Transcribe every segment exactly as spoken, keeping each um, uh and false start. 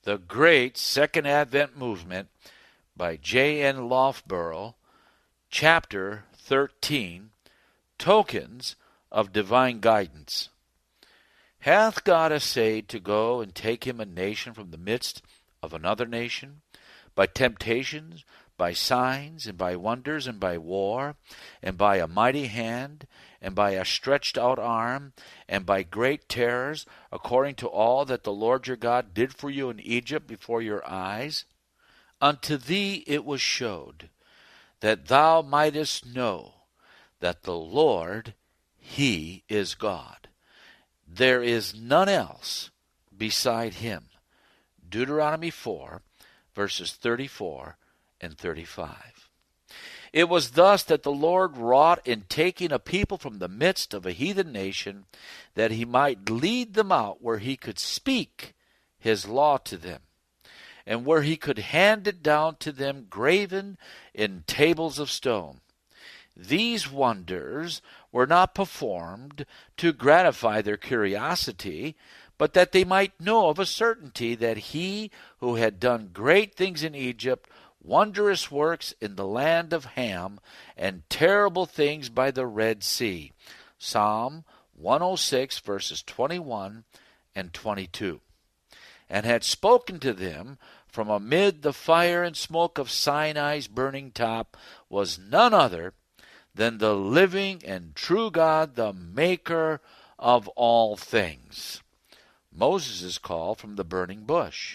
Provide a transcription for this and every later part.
The Great Second Advent Movement by J N Loughborough, Chapter thirteen, Tokens of Divine Guidance. Hath God essayed to go and take him a nation from the midst of another nation, by temptations, by signs, and by wonders, and by war, and by a mighty hand, and by a stretched out arm, and by great terrors, according to all that the Lord your God did for you in Egypt before your eyes? Unto thee it was showed, that thou mightest know that the Lord, he is God. There is none else beside him. Deuteronomy four, verses thirty-four and thirty-five. It was thus that the Lord wrought in taking a people from the midst of a heathen nation, that he might lead them out where he could speak his law to them, and where he could hand it down to them graven in tables of stone. These wonders were not performed to gratify their curiosity, but that they might know of a certainty that he who had done great things in Egypt, wondrous works in the land of Ham, and terrible things by the Red Sea. Psalm one oh six, verses twenty-one and twenty-two. And had spoken to them from amid the fire and smoke of Sinai's burning top, was none other than the living and true God, the maker of all things. Moses' call from the burning bush.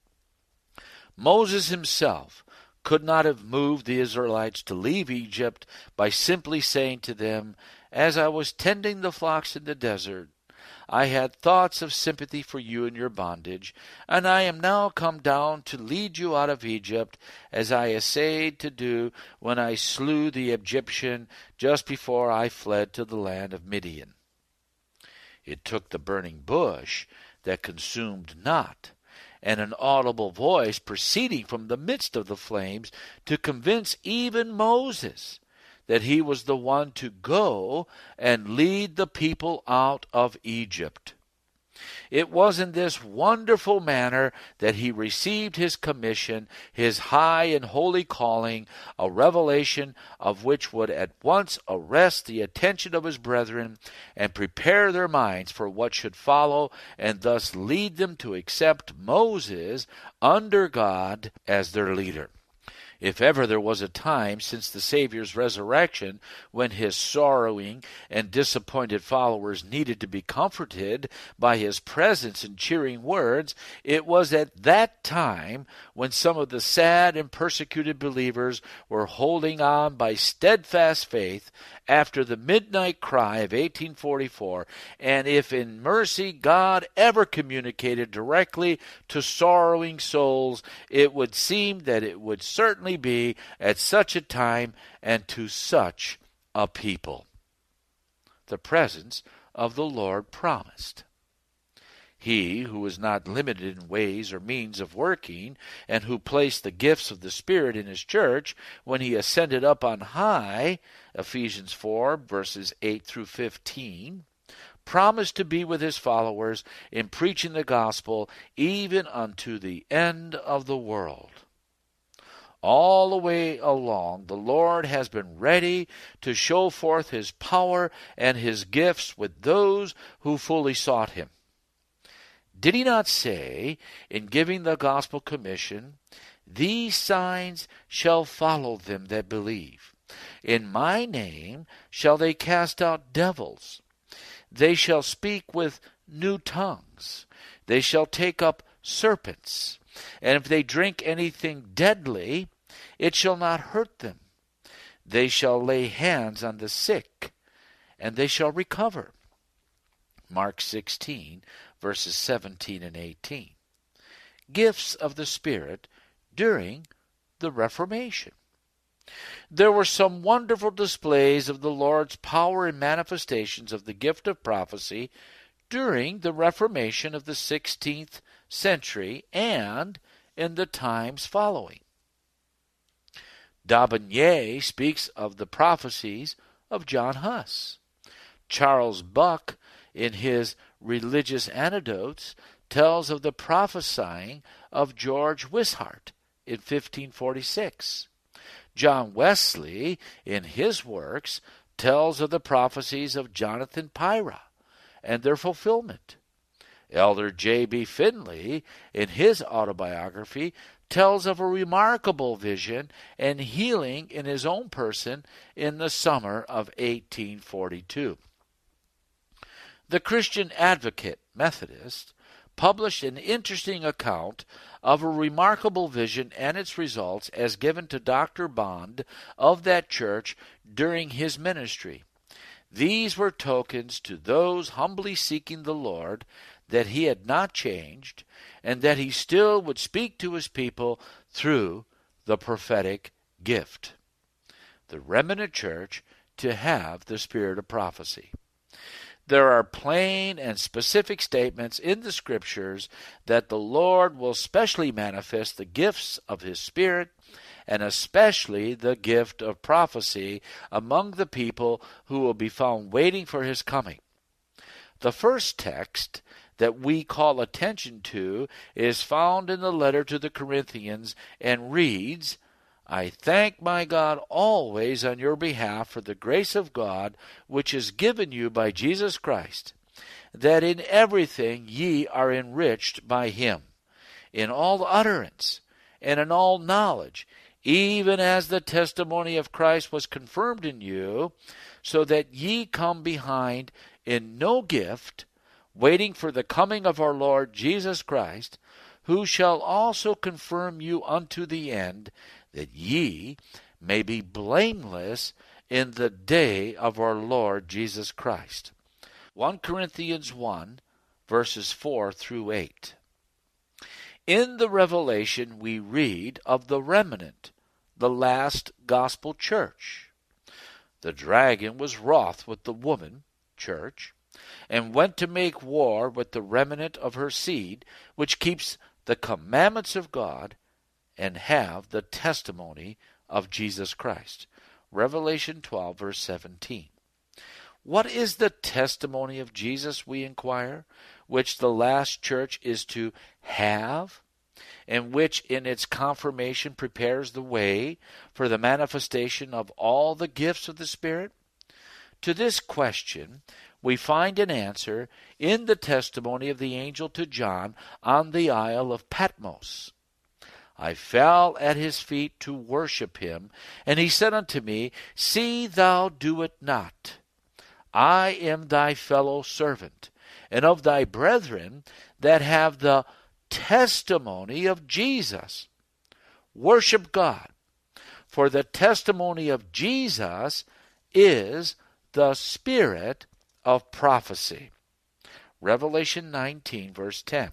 Moses himself could not have moved the Israelites to leave Egypt by simply saying to them, "As I was tending the flocks in the desert, I had thoughts of sympathy for you in your bondage, and I am now come down to lead you out of Egypt, as I essayed to do when I slew the Egyptian just before I fled to the land of Midian." It took the burning bush that consumed not, and an audible voice proceeding from the midst of the flames, to convince even Moses that he was the one to go and lead the people out of Egypt. It was in this wonderful manner that he received his commission, his high and holy calling, a revelation of which would at once arrest the attention of his brethren and prepare their minds for what should follow, and thus lead them to accept Moses under God as their leader. If ever there was a time since the Savior's resurrection when his sorrowing and disappointed followers needed to be comforted by his presence and cheering words, it was at that time when some of the sad and persecuted believers were holding on by steadfast faith after the midnight cry of eighteen forty-four, and if in mercy God ever communicated directly to sorrowing souls, it would seem that it would certainly be at such a time and to such a people. The presence of the Lord promised. He who is not limited in ways or means of working, and who placed the gifts of the Spirit in his church when he ascended up on high, Ephesians four, verses eight through fifteen, promised to be with his followers in preaching the gospel even unto the end of the world. All the way along, the Lord has been ready to show forth his power and his gifts with those who fully sought him. Did he not say, in giving the gospel commission, "These signs shall follow them that believe. In my name shall they cast out devils. They shall speak with new tongues. They shall take up serpents. And if they drink anything deadly, it shall not hurt them. They shall lay hands on the sick, and they shall recover." Mark sixteen, verses seventeen and eighteen. Gifts of the Spirit during the Reformation. There were some wonderful displays of the Lord's power and manifestations of the gift of prophecy during the Reformation of the sixteenth century and in the times following. D'Aubigné speaks of the prophecies of John Huss. Charles Buck, in his Religious Anecdotes, tells of the prophesying of George Wishart in fifteen forty-six. John Wesley, in his works, tells of the prophecies of Jonathan Pyrrha and their fulfillment. Elder J B Finley, in his autobiography, tells of a remarkable vision and healing in his own person in the summer of eighteen forty-two. The Christian Advocate, Methodist, published an interesting account of a remarkable vision and its results as given to Doctor Bond of that church during his ministry. These were tokens to those humbly seeking the Lord that he had not changed, and that he still would speak to his people through the prophetic gift. The remnant church to have the spirit of prophecy. There are plain and specific statements in the Scriptures that the Lord will specially manifest the gifts of His Spirit, and especially the gift of prophecy among the people who will be found waiting for His coming. The first text that we call attention to is found in the letter to the Corinthians and reads, I thank my God always on your behalf for the grace of God which is given you by Jesus Christ, that in everything ye are enriched by him, in all utterance and in all knowledge, even as the testimony of Christ was confirmed in you, so that ye come behind in no gift, waiting for the coming of our Lord Jesus Christ, who shall also confirm you unto the end, that ye may be blameless in the day of our Lord Jesus Christ. First Corinthians one, verses four through eight. In the Revelation we read of the remnant, the last gospel church. The dragon was wroth with the woman, church, and went to make war with the remnant of her seed, which keeps the commandments of God and have the testimony of Jesus Christ. Revelation twelve, verse seventeen. What is the testimony of Jesus, we inquire, which the last church is to have, and which in its confirmation prepares the way for the manifestation of all the gifts of the Spirit? To this question, we find an answer in the testimony of the angel to John on the Isle of Patmos. I fell at his feet to worship him, and he said unto me, See thou do it not. I am thy fellow servant, and of thy brethren that have the testimony of Jesus. Worship God, for the testimony of Jesus is the spirit of prophecy. Revelation nineteen, verse ten.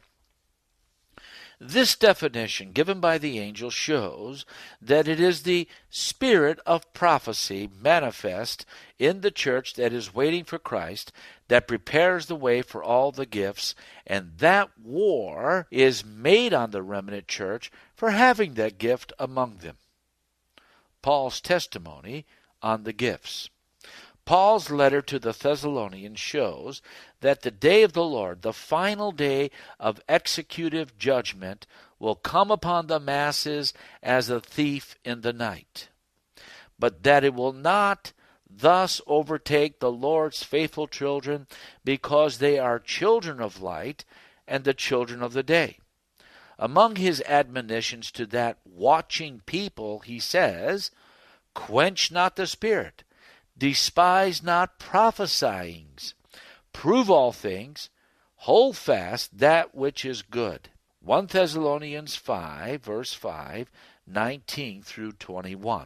This definition given by the angel shows that it is the spirit of prophecy manifest in the church that is waiting for Christ that prepares the way for all the gifts, and that war is made on the remnant church for having that gift among them. Paul's testimony on the gifts. Paul's letter to the Thessalonians shows that the day of the Lord, the final day of executive judgment, will come upon the masses as a thief in the night, but that it will not thus overtake the Lord's faithful children, because they are children of light and the children of the day. Among his admonitions to that watching people, he says, Quench not the spirit, despise not prophesyings, prove all things, hold fast that which is good. First Thessalonians five, verse five, nineteen through twenty-one.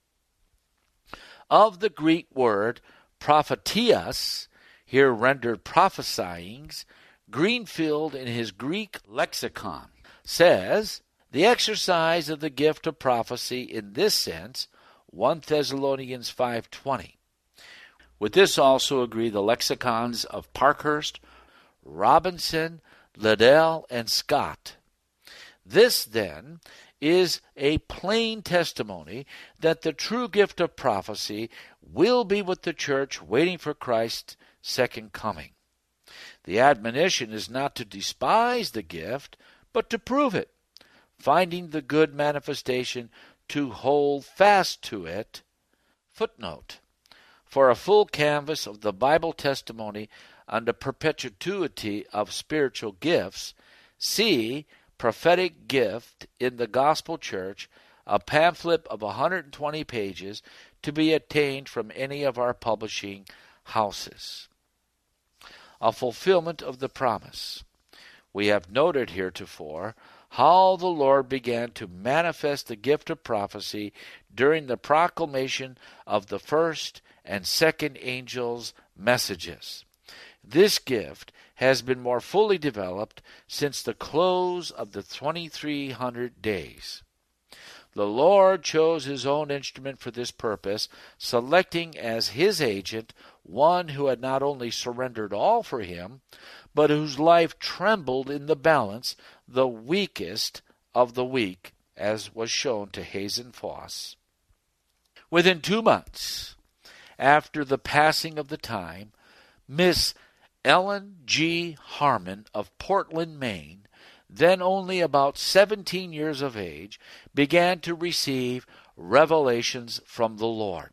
Of the Greek word prophetias, here rendered prophesyings, Greenfield in his Greek lexicon says, the exercise of the gift of prophecy in this sense, First Thessalonians five twenty. With this also agree the lexicons of Parkhurst, Robinson, Liddell, and Scott. This, then, is a plain testimony that the true gift of prophecy will be with the church waiting for Christ's second coming. The admonition is not to despise the gift, but to prove it, finding the good manifestation to hold fast to it. Footnote: for a full canvass of the Bible testimony on the perpetuity of spiritual gifts, see Prophetic Gift in the Gospel Church, a pamphlet of one hundred twenty pages to be obtained from any of our publishing houses. A fulfillment of the promise. We have noted heretofore how the Lord began to manifest the gift of prophecy during the proclamation of the first and second angels' messages. This gift has been more fully developed since the close of the twenty-three hundred days. The Lord chose his own instrument for this purpose, selecting as his agent one who had not only surrendered all for him, but whose life trembled in the balance, the weakest of the weak, as was shown to Hazen Foss. Within two months after the passing of the time, Miss Ellen G. Harmon of Portland, Maine, then only about seventeen years of age, began to receive revelations from the Lord.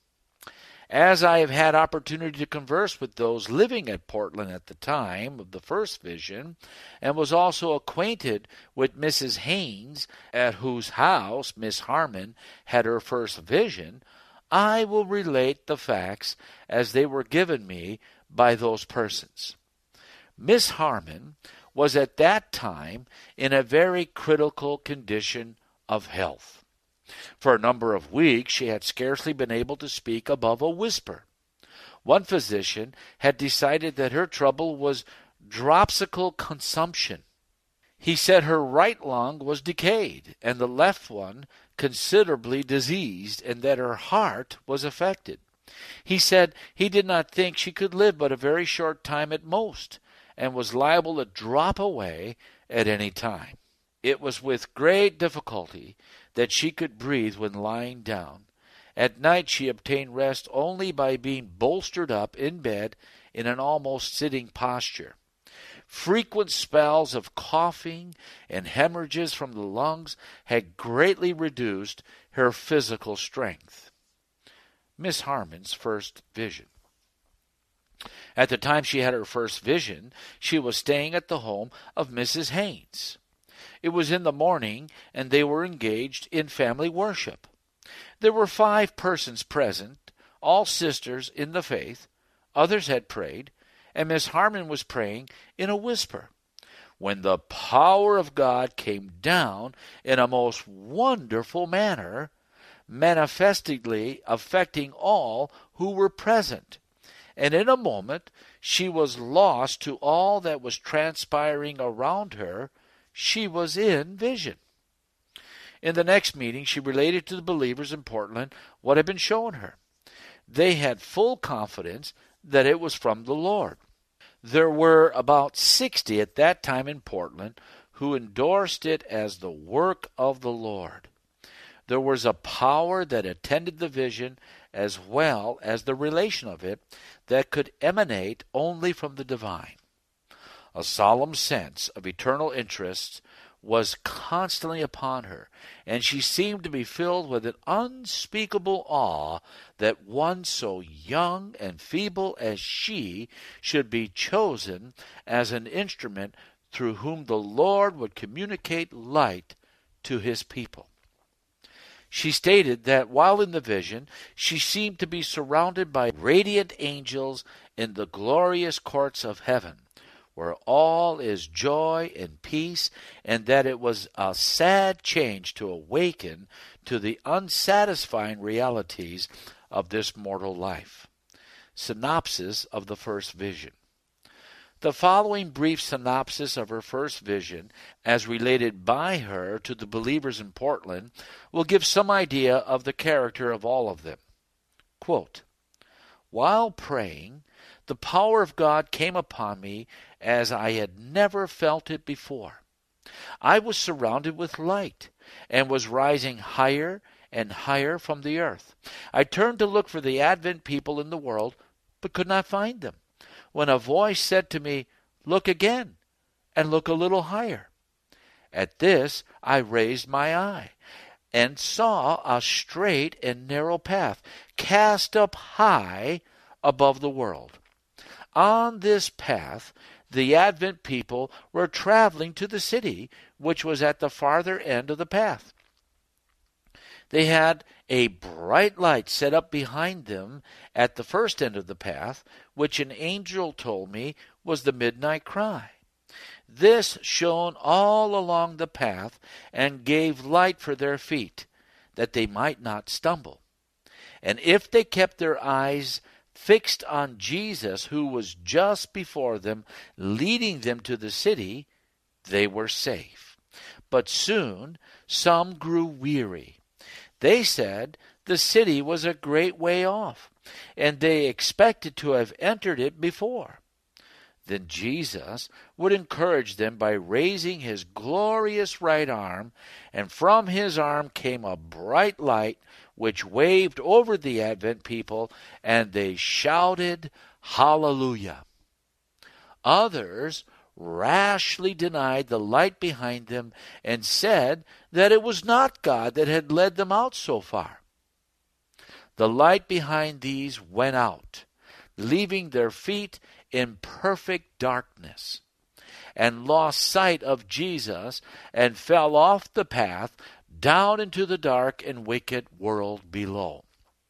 As I have had opportunity to converse with those living at Portland at the time of the first vision, and was also acquainted with Missus Haynes, at whose house Miss Harmon had her first vision, I will relate the facts as they were given me by those persons. Miss Harmon was at that time in a very critical condition of health. For a number of weeks she had scarcely been able to speak above a whisper. One physician had decided that her trouble was dropsical consumption. He said her right lung was decayed and the left one considerably diseased, and that her heart was affected. He said he did not think she could live but a very short time at most, and was liable to drop away at any time. It was with great difficulty that she could breathe when lying down. At night she obtained rest only by being bolstered up in bed in an almost sitting posture. Frequent spells of coughing and hemorrhages from the lungs had greatly reduced her physical strength. Miss Harmon's first vision. At the time she had her first vision, she was staying at the home of Missus Haynes. It was in the morning, and they were engaged in family worship. There were five persons present, all sisters in the faith. Others had prayed, and Miss Harmon was praying in a whisper, when the power of God came down in a most wonderful manner, manifestly affecting all who were present. And in a moment she was lost to all that was transpiring around her. She was in vision. In the next meeting, she related to the believers in Portland what had been shown her. They had full confidence that it was from the Lord. There were about sixty at that time in Portland who endorsed it as the work of the Lord. There was a power that attended the vision as well as the relation of it that could emanate only from the divine. A solemn sense of eternal interests was constantly upon her, and she seemed to be filled with an unspeakable awe that one so young and feeble as she should be chosen as an instrument through whom the Lord would communicate light to his people. She stated that while in the vision, she seemed to be surrounded by radiant angels in the glorious courts of heaven, where all is joy and peace, and that it was a sad change to awaken to the unsatisfying realities of this mortal life. Synopsis of the first vision. The following brief synopsis of her first vision, as related by her to the believers in Portland, will give some idea of the character of all of them. Quote, while praying, the power of God came upon me as I had never felt it before. I was surrounded with light and was rising higher and higher from the earth. I turned to look for the Advent people in the world, but could not find them, when a voice said to me, Look again, and look a little higher. At this I raised my eye, and saw a straight and narrow path, cast up high above the world. On this path the Advent people were traveling to the city, which was at the farther end of the path. They had a bright light set up behind them at the first end of the path, which an angel told me was the midnight cry. This shone all along the path and gave light for their feet, that they might not stumble. And if they kept their eyes fixed on Jesus, who was just before them, leading them to the city, they were safe. But soon some grew weary. They said the city was a great way off, and they expected to have entered it before. Then Jesus would encourage them by raising his glorious right arm, and from his arm came a bright light which waved over the Advent people, and they shouted, Hallelujah! Others rashly denied the light behind them and said that it was not God that had led them out so far. The light behind these went out, leaving their feet in perfect darkness, and lost sight of Jesus and fell off the path down into the dark and wicked world below.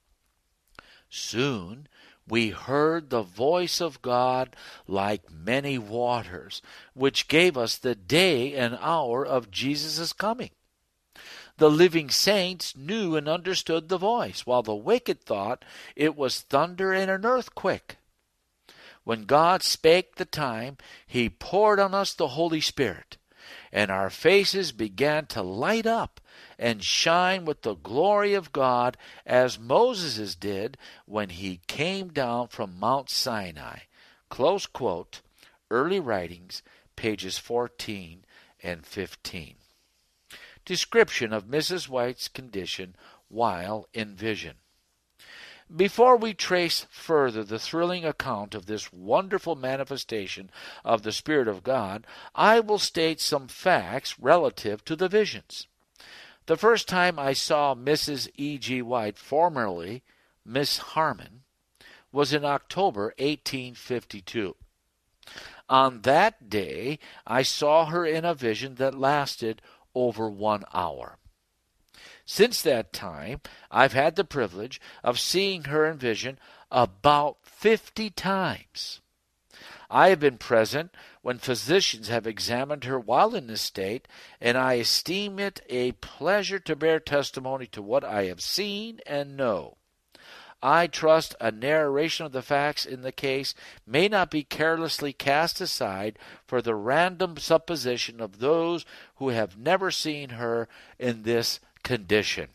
Soon we heard the voice of God like many waters, which gave us the day and hour of Jesus' coming. The living saints knew and understood the voice, while the wicked thought it was thunder and an earthquake. When God spake the time, he poured on us the Holy Spirit, and our faces began to light up and shine with the glory of God, as Moses' did when he came down from Mount Sinai. Close quote, Early Writings, pages fourteen and fifteen. Description of Missus White's condition while in vision. Before we trace further the thrilling account of this wonderful manifestation of the Spirit of God, I will state some facts relative to the visions. The first time I saw Missus E G. White, formerly Miss Harmon, was in October eighteen fifty-two. On that day, I saw her in a vision that lasted over one hour. Since that time, I've had the privilege of seeing her in vision about fifty times. I have been present when physicians have examined her while in this state, and I esteem it a pleasure to bear testimony to what I have seen and know. I trust a narration of the facts in the case may not be carelessly cast aside for the random supposition of those who have never seen her in this condition.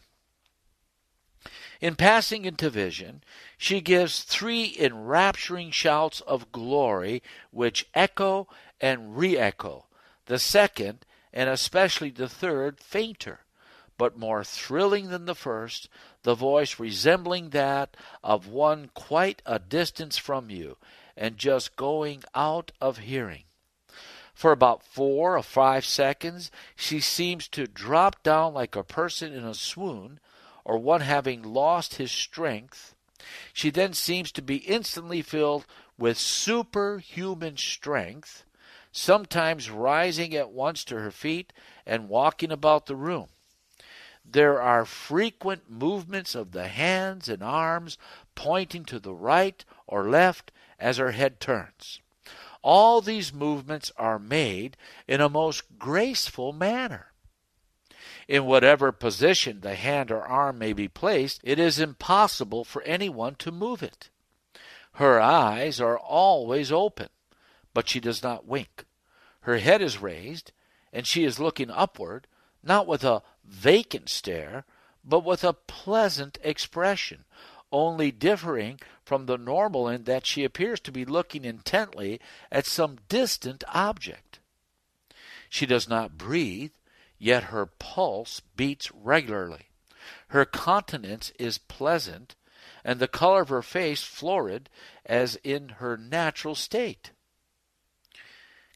In passing into vision, she gives three enrapturing shouts of glory which echo and re-echo, the second, and especially the third, fainter, but more thrilling than the first, the voice resembling that of one quite a distance from you, and just going out of hearing. For about four or five seconds, she seems to drop down like a person in a swoon, or one having lost his strength. She then seems to be instantly filled with superhuman strength, sometimes rising at once to her feet and walking about the room. There are frequent movements of the hands and arms pointing to the right or left as her head turns. All these movements are made in a most graceful manner. In whatever position the hand or arm may be placed, it is impossible for anyone to move it. Her eyes are always open, but she does not wink. Her head is raised, and she is looking upward, not with a vacant stare, but with a pleasant expression, only differing from the normal in that she appears to be looking intently at some distant object. She does not breathe, yet her pulse beats regularly. Her countenance is pleasant, and the color of her face florid as in her natural state.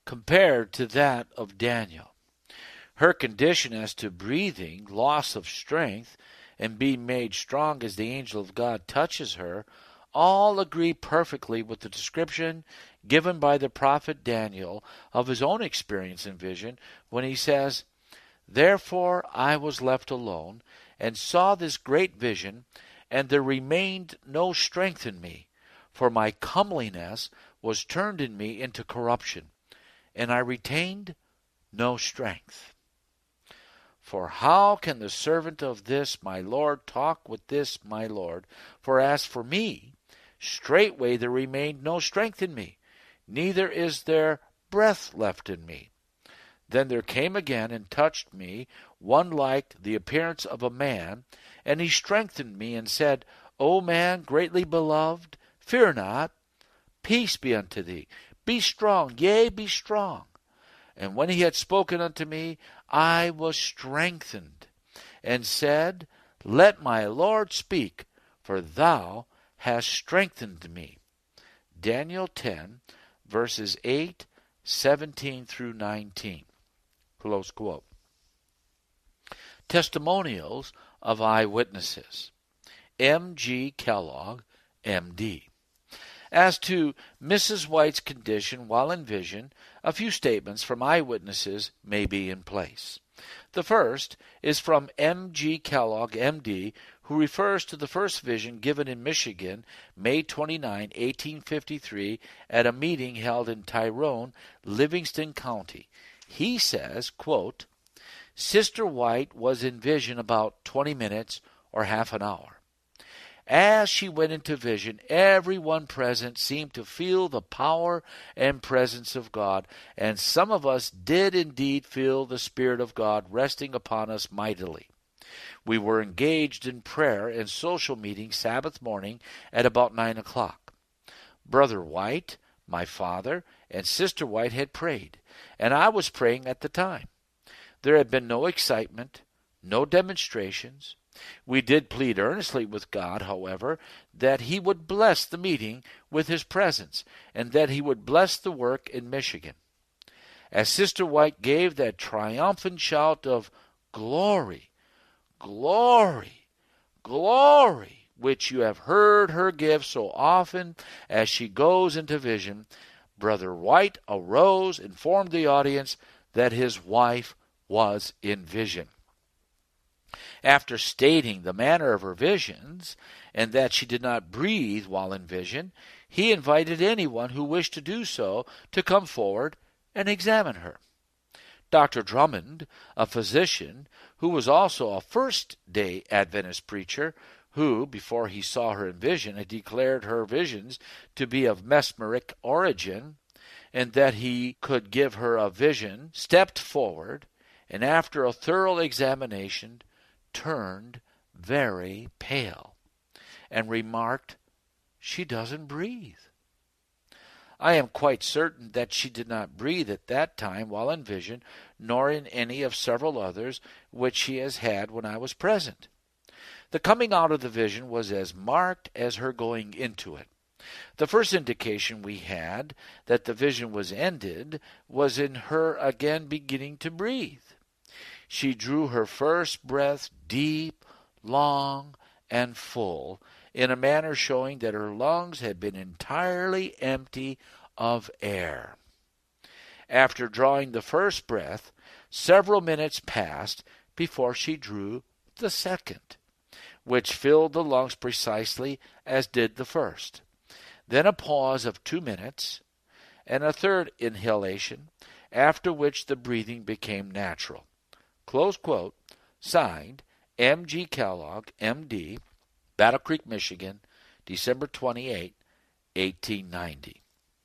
compared to that of Daniel. Her condition as to breathing, loss of strength, and being made strong as the angel of God touches her, all agree perfectly with the description given by the prophet Daniel of his own experience in vision when he says, "Therefore I was left alone, and saw this great vision, and there remained no strength in me, for my comeliness was turned in me into corruption, and I retained no strength. For how can the servant of this my Lord talk with this my Lord? For as for me, straightway there remained no strength in me, neither is there breath left in me. Then there came again and touched me one like the appearance of a man, and he strengthened me and said, O man greatly beloved, fear not, peace be unto thee. Be strong, yea, be strong. And when he had spoken unto me, I was strengthened, and said, Let my Lord speak, for thou hast strengthened me." Daniel ten, verses eight, seventeen through nineteen. Close quote. Testimonials of eyewitnesses. M G Kellogg, M D As to Missus White's condition while in vision, a few statements from eyewitnesses may be in place. The first is from M G Kellogg, M D, who refers to the first vision given in Michigan, May twenty-ninth, eighteen fifty-three, at a meeting held in Tyrone, Livingston County. He says, quote, "Sister White was in vision about twenty minutes or half an hour. As she went into vision, everyone present seemed to feel the power and presence of God, and some of us did indeed feel the Spirit of God resting upon us mightily. We were engaged in prayer and social meeting Sabbath morning at about nine o'clock. Brother White, my father, and Sister White had prayed, and I was praying at the time. There had been no excitement, no demonstrations. We did plead earnestly with God, however, that he would bless the meeting with his presence, and that he would bless the work in Michigan. As Sister White gave that triumphant shout of glory, glory, glory, which you have heard her give so often as she goes into vision, Brother White arose and informed the audience that his wife was in vision. After stating the manner of her visions, and that she did not breathe while in vision, he invited anyone who wished to do so to come forward and examine her. Doctor Drummond, a physician who was also a first-day Adventist preacher, who, before he saw her in vision, had declared her visions to be of mesmeric origin, and that he could give her a vision, stepped forward, and after a thorough examination, turned very pale and remarked, "She doesn't breathe." I am quite certain that she did not breathe at that time while in vision, nor in any of several others which she has had when I was present. The coming out of the vision was as marked as her going into it. The first indication we had that the vision was ended was in her again beginning to breathe. She drew her first breath deep, long, and full, in a manner showing that her lungs had been entirely empty of air. After drawing the first breath, several minutes passed before she drew the second, which filled the lungs precisely as did the first. Then a pause of two minutes, and a third inhalation, after which the breathing became natural. Close quote. Signed, M G Kellogg, M D, Battle Creek, Michigan, December twenty-eighth, eighteen ninety.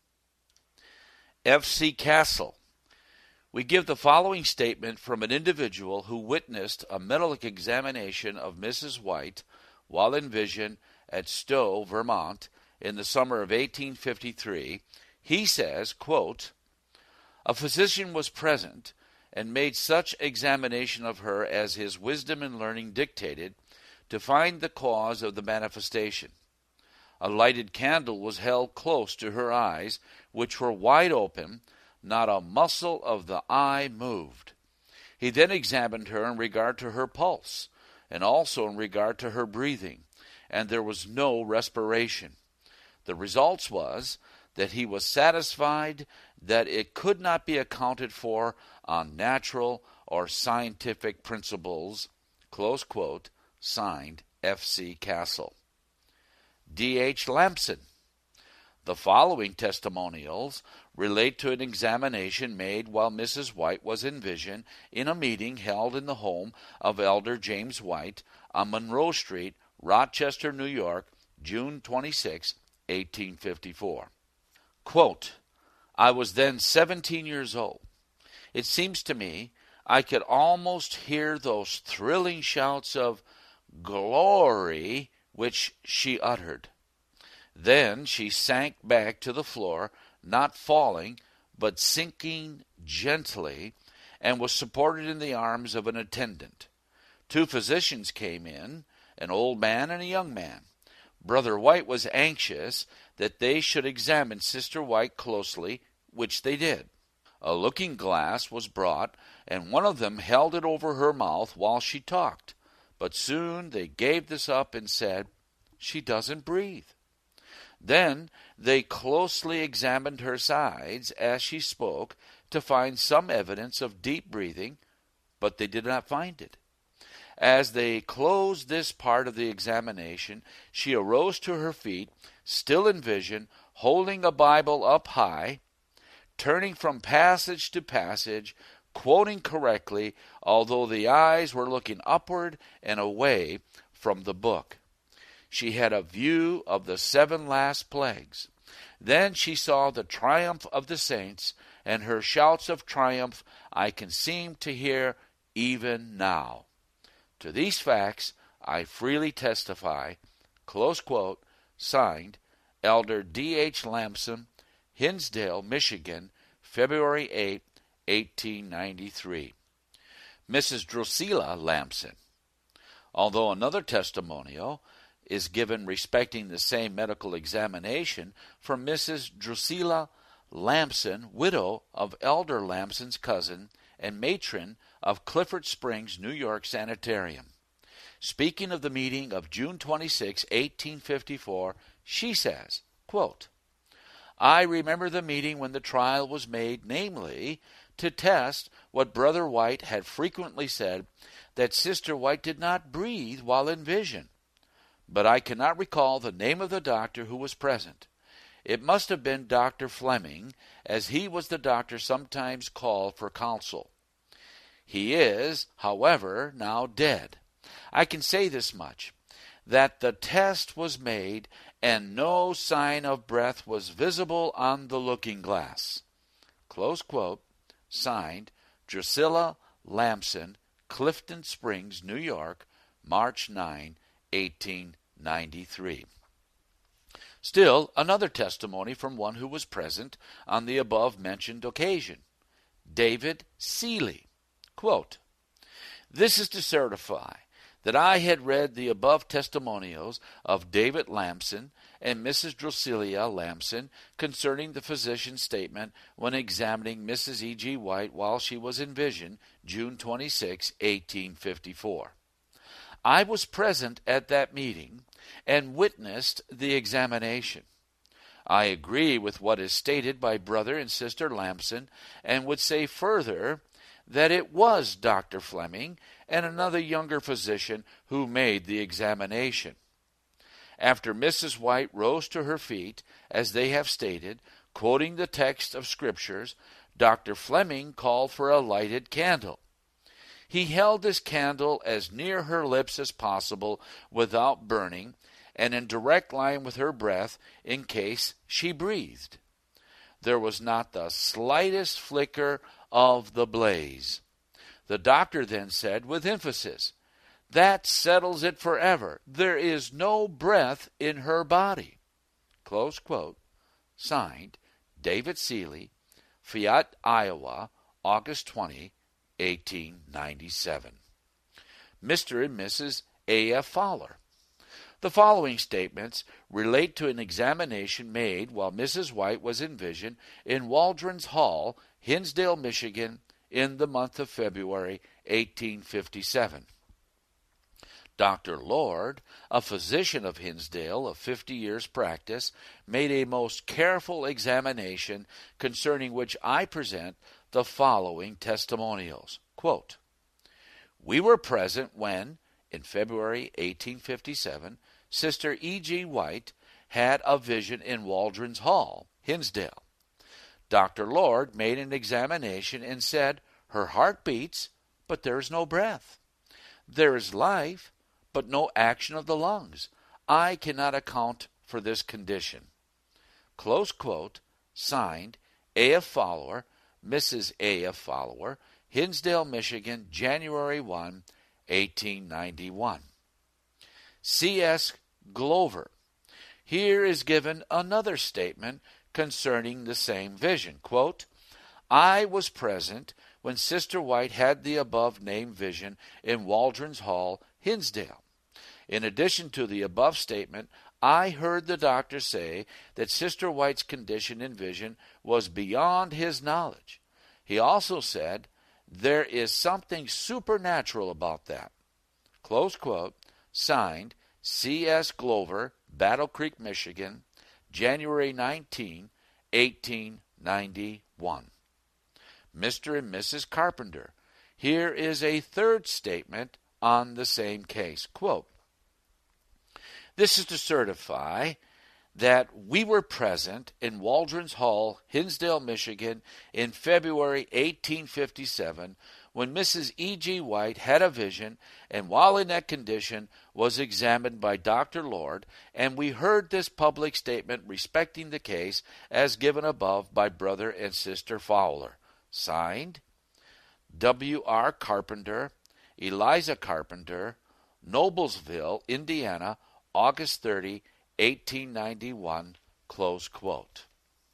F C Castle. We give the following statement from an individual who witnessed a medical examination of Missus White while in vision at Stowe, Vermont, in the summer of eighteen fifty-three. He says, quote, "A physician was present and made such examination of her as his wisdom and learning dictated to find the cause of the manifestation. A lighted candle was held close to her eyes, which were wide open, Not a muscle of the eye moved. He then examined her in regard to her pulse, and also in regard to her breathing, and there was no respiration. The result was that he was satisfied that it could not be accounted for on natural or scientific principles, close quote, signed F C Castle. D H Lamson. The following testimonials relate to an examination made while Missus White was in vision in a meeting held in the home of Elder James White on Monroe Street, Rochester, New York, June twenty-sixth, eighteen fifty-four. Quote, I was then seventeen years old. It seems to me I could almost hear those thrilling shouts of glory which she uttered. Then she sank back to the floor, not falling, but sinking gently, and was supported in the arms of an attendant. Two physicians came in, an old man and a young man. Brother White was anxious that they should examine Sister White closely, which they did. A looking glass was brought, and one of them held it over her mouth while she talked. But soon they gave this up and said, she doesn't breathe. Then they closely examined her sides as she spoke to find some evidence of deep breathing, but they did not find it. As they closed this part of the examination, she arose to her feet, still in vision, holding a Bible up high, turning from passage to passage, quoting correctly, although the eyes were looking upward and away from the book. She had a view of the seven last plagues. Then she saw the triumph of the saints, and her shouts of triumph I can seem to hear even now. To these facts I freely testify, close quote, signed, Elder D H Lamson, Hinsdale, Michigan, February eighth, eighteen ninety-three. Missus Drusilla Lamson. Although another testimonial is given respecting the same medical examination from Missus Drusilla Lamson, widow of Elder Lamson's cousin and matron of Clifford Springs, New York Sanitarium. Speaking of the meeting of June twenty-sixth, eighteen fifty-four, she says, quote, I remember the meeting when the trial was made, namely, to test what Brother White had frequently said, that Sister White did not breathe while in vision. But I cannot recall the name of the doctor who was present. It must have been Doctor Fleming, as he was the doctor sometimes called for counsel. He is, however, now dead. I can say this much, that the test was made, and no sign of breath was visible on the looking glass. Close quote, signed, Drusilla Lamson, Clifton Springs, New York, March ninth, eighteen ninety-three. Still another testimony from one who was present on the above-mentioned occasion. David Seeley. Quote, this is to certify that I had read the above testimonials of David Lamson and Missus Drusilla Lamson concerning the physician's statement when examining Missus E G. White while she was in vision, June twenty-sixth, eighteen fifty-four. I was present at that meeting and witnessed the examination. I agree with what is stated by Brother and Sister Lamson and would say further that it was Doctor Fleming and another younger physician who made the examination. After Missus White rose to her feet, as they have stated, quoting the text of Scriptures, Doctor Fleming called for a lighted candle. He held this candle as near her lips as possible without burning and in direct line with her breath in case she breathed. There was not the slightest flicker of the blaze. The doctor then said with emphasis, that settles it forever. There is no breath in her body. Close quote. Signed, David Seeley, Fayette, Iowa, August twentieth, eighteen ninety-seven. Mister and Missus A F Fowler. The following statements relate to an examination made while Missus White was in vision in Waldron's Hall, Hinsdale, Michigan, in the month of February eighteen fifty-seven. Doctor Lord, a physician of Hinsdale of fifty years' practice, made a most careful examination concerning which I present the following testimonials. Quote, "We were present when, in February eighteen fifty-seven, Sister E G. White had a vision in Waldron's Hall, Hinsdale. Doctor Lord made an examination and said, 'Her heart beats, but there is no breath. There is life, but no action of the lungs. I cannot account for this condition.'" Close quote. Signed, A F. Follower, Missus A F. Follower, Hinsdale, Michigan, January first, eighteen ninety-one. C S. Glover. Here is given another statement concerning the same vision. Quote, "I was present when Sister White had the above-named vision in Waldron's Hall, Hinsdale. In addition to the above statement, I heard the doctor say that Sister White's condition in vision was beyond his knowledge. He also said, 'There is something supernatural about that.'" Close quote. Signed, C S. Glover, Battle Creek, Michigan, January nineteenth, eighteen ninety-one. Mister and Missus Carpenter. Here is a third statement on the same case. Quote, "This is to certify that we were present in Waldron's Hall, Hinsdale, Michigan, in February eighteen fifty-seven, when Missus E G. White had a vision, and while in that condition was examined by Doctor Lord, and we heard this public statement respecting the case as given above by Brother and Sister Fowler. Signed, W R. Carpenter, Eliza Carpenter, Noblesville, Indiana, August thirtieth, eighteen ninety-one, close quote.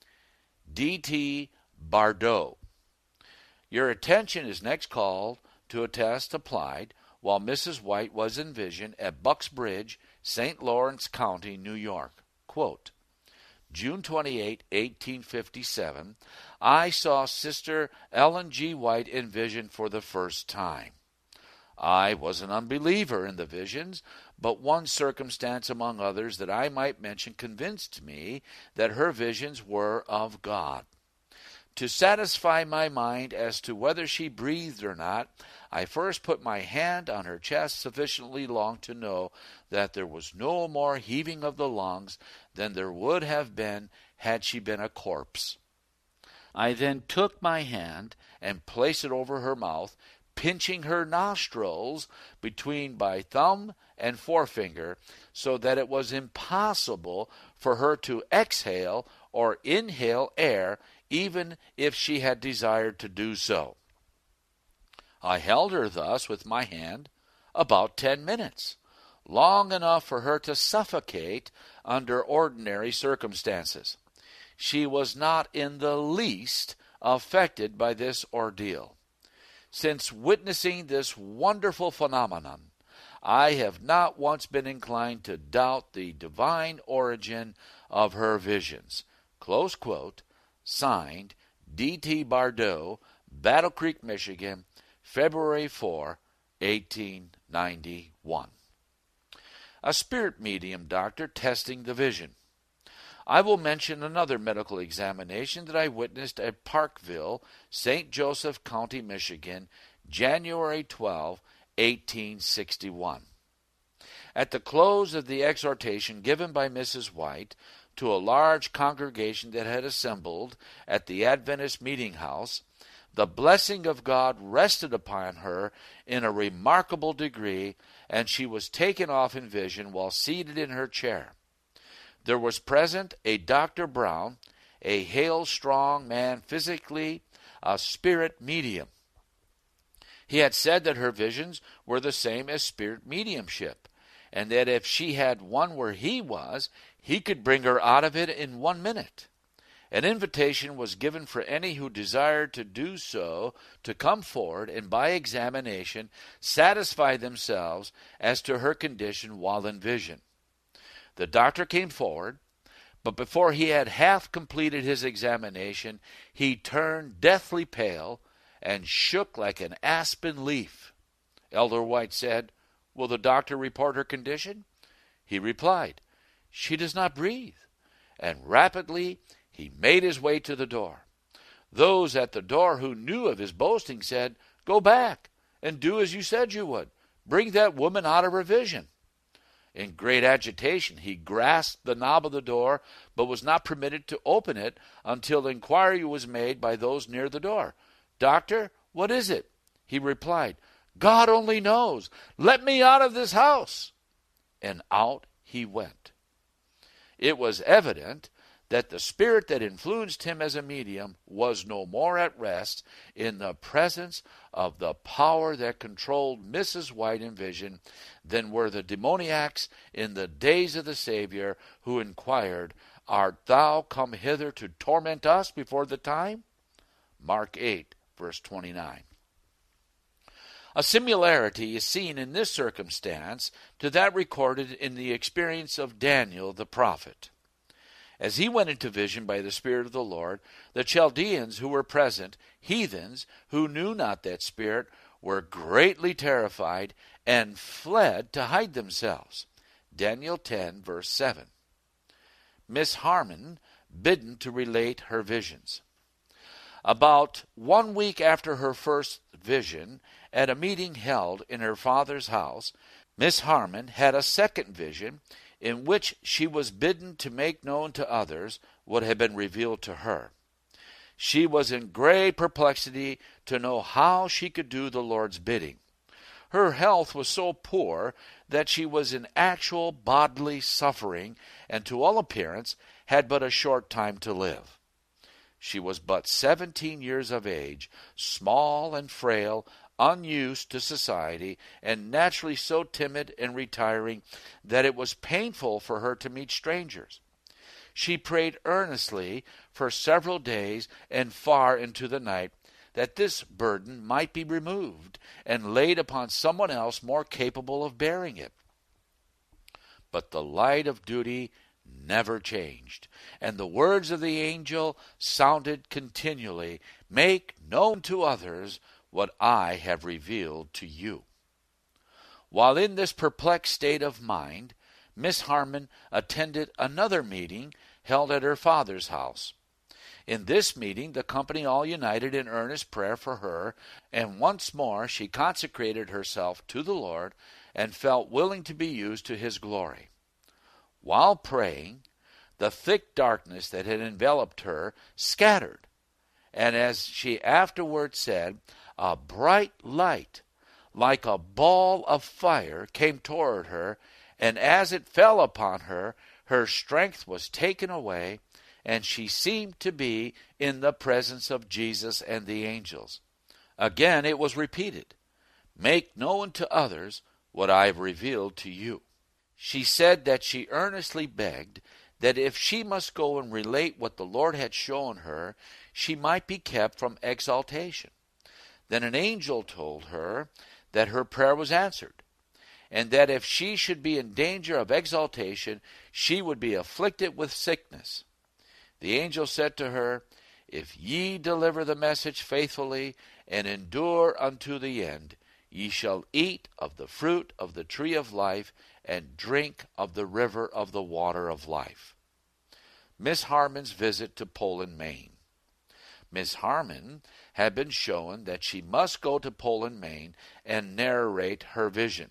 D T. Bardot. Your attention is next called to a test applied while Missus White was in vision at Bucks Bridge, Saint Lawrence County, New York. Quote, "June twenty-eighth, eighteen fifty-seven, I saw Sister Ellen G. White in vision for the first time. I was an unbeliever in the visions, but one circumstance among others that I might mention convinced me that her visions were of God. To satisfy my mind as to whether she breathed or not, I first put my hand on her chest sufficiently long to know that there was no more heaving of the lungs than there would have been had she been a corpse. I then took my hand and placed it over her mouth, pinching her nostrils between my thumb and forefinger, so that it was impossible for her to exhale or inhale air, even if she had desired to do so. I held her thus with my hand about ten minutes, long enough for her to suffocate under ordinary circumstances. She was not in the least affected by this ordeal. Since witnessing this wonderful phenomenon, I have not once been inclined to doubt the divine origin of her visions." Close quote. Signed, D T. Bardot, Battle Creek, Michigan, February fourth, eighteen ninety-one. A spirit medium doctor testing the vision. I will mention another medical examination that I witnessed at Parkville, Saint Joseph County, Michigan, January twelfth, eighteen sixty-one. At the close of the exhortation given by Missus White to a large congregation that had assembled at the Adventist meeting house, the blessing of God rested upon her in a remarkable degree, and she was taken off in vision while seated in her chair. There was present a Doctor Brown, a hale, strong man, physically a spirit medium. He had said that her visions were the same as spirit mediumship, and that if she had one where he was, he could bring her out of it in one minute. An invitation was given for any who desired to do so to come forward and by examination satisfy themselves as to her condition while in vision. The doctor came forward, But before he had half completed his examination, he turned deathly pale and shook like an aspen leaf. Elder White said, "Will the doctor report her condition?" He replied, "She does not breathe." And rapidly he made his way to the door. Those at the door who knew of his boasting said, "Go back and do as you said you would. Bring that woman out of her vision." In great agitation, he grasped the knob of the door, but was not permitted to open it until inquiry was made by those near the door. "Doctor, what is it?" He replied, "God only knows. Let me out of this house." And out he went. It was evident that the spirit that influenced him as a medium was no more at rest in the presence of the power that controlled Missus White in vision than were the demoniacs in the days of the Savior who inquired, "Art thou come hither to torment us before the time?" Mark eight, verse twenty-nine. A similarity is seen in this circumstance to that recorded in the experience of Daniel the prophet. As he went into vision by the Spirit of the Lord, the Chaldeans who were present, heathens who knew not that Spirit, were greatly terrified and fled to hide themselves. Daniel ten, verse seven. Miss Harman bidden to relate her visions. About one week after her first vision, at a meeting held in her father's house, Miss Harman had a second vision in which she was bidden to make known to others what had been revealed to her. She was in great perplexity to know how she could do the Lord's bidding. Her health was so poor that she was in actual bodily suffering, and to all appearance had but a short time to live. She was but seventeen years of age, small and frail, unused to society, and naturally so timid and retiring that it was painful for her to meet strangers. She prayed earnestly for several days and far into the night that this burden might be removed and laid upon someone else more capable of bearing it. But the light of duty never changed, and the words of the angel sounded continually, "Make known to others what I have revealed to you." While in this perplexed state of mind, Miss Harman attended another meeting held at her father's house. In this meeting the company all united in earnest prayer for her, and once more she consecrated herself to the Lord and felt willing to be used to his glory. While praying, the thick darkness that had enveloped her scattered, and as she afterward said, a bright light, like a ball of fire, came toward her, and as it fell upon her, her strength was taken away, and she seemed to be in the presence of Jesus and the angels. Again it was repeated, "Make known to others what I have revealed to you." She said that she earnestly begged that if she must go and relate what the Lord had shown her, she might be kept from exaltation. Then an angel told her that her prayer was answered, and that if she should be in danger of exaltation, she would be afflicted with sickness. The angel said to her, "If ye deliver the message faithfully and endure unto the end, ye shall eat of the fruit of the tree of life and drink of the river of the water of life." Miss Harman's visit to Poland, Maine. Miss Harman had been shown that she must go to Poland, Maine, and narrate her vision.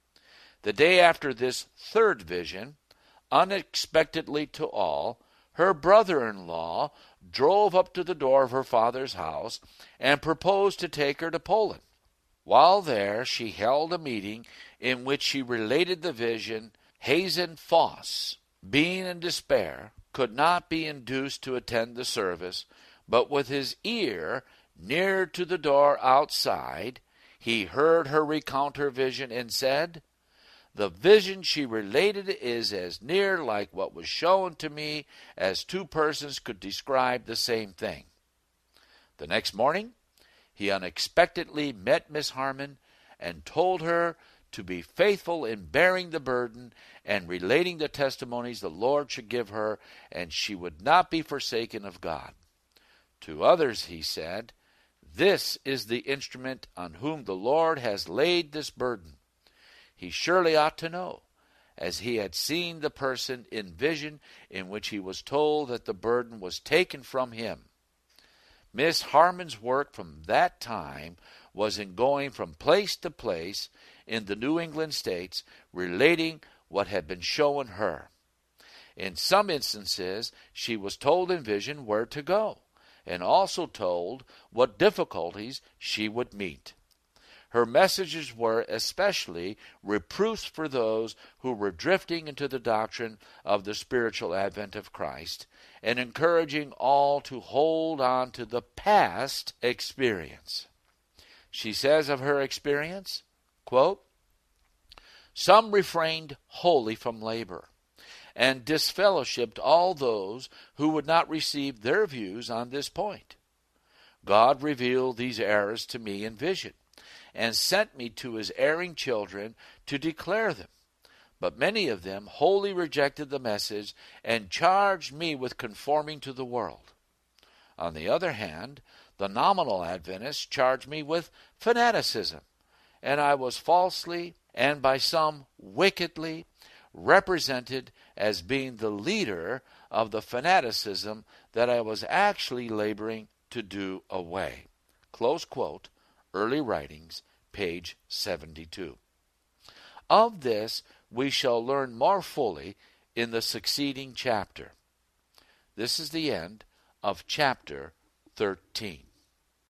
The day after this third vision, unexpectedly to all, her brother-in-law drove up to the door of her father's house and proposed to take her to Poland. While there, she held a meeting in which she related the vision. Hazen Foss, being in despair, could not be induced to attend the service, but with his ear near to the door outside, he heard her recount her vision and said, "The vision she related is as near like what was shown to me as two persons could describe the same thing." The next morning, he unexpectedly met Miss Harman and told her to be faithful in bearing the burden and relating the testimonies the Lord should give her, and she would not be forsaken of God. To others he said, "This is the instrument on whom the Lord has laid this burden. He surely ought to know, as he had seen the person in vision in which he was told that the burden was taken from him." Miss Harmon's work from that time was in going from place to place in the New England states, relating what had been shown her. In some instances, she was told in vision where to go, and also told what difficulties she would meet. Her messages were especially reproofs for those who were drifting into the doctrine of the spiritual advent of Christ, and encouraging all to hold on to the past experience. She says of her experience, quote, "Some refrained wholly from labor, and disfellowshipped all those who would not receive their views on this point. God revealed these errors to me in vision, and sent me to his erring children to declare them. But many of them wholly rejected the message and charged me with conforming to the world. On the other hand, the nominal Adventists charged me with fanaticism, and I was falsely and by some wickedly represented as being the leader of the fanaticism that I was actually laboring to do away." Close quote, Early Writings, page seventy-two. Of this we shall learn more fully in the succeeding chapter. This is the end of chapter thirteen.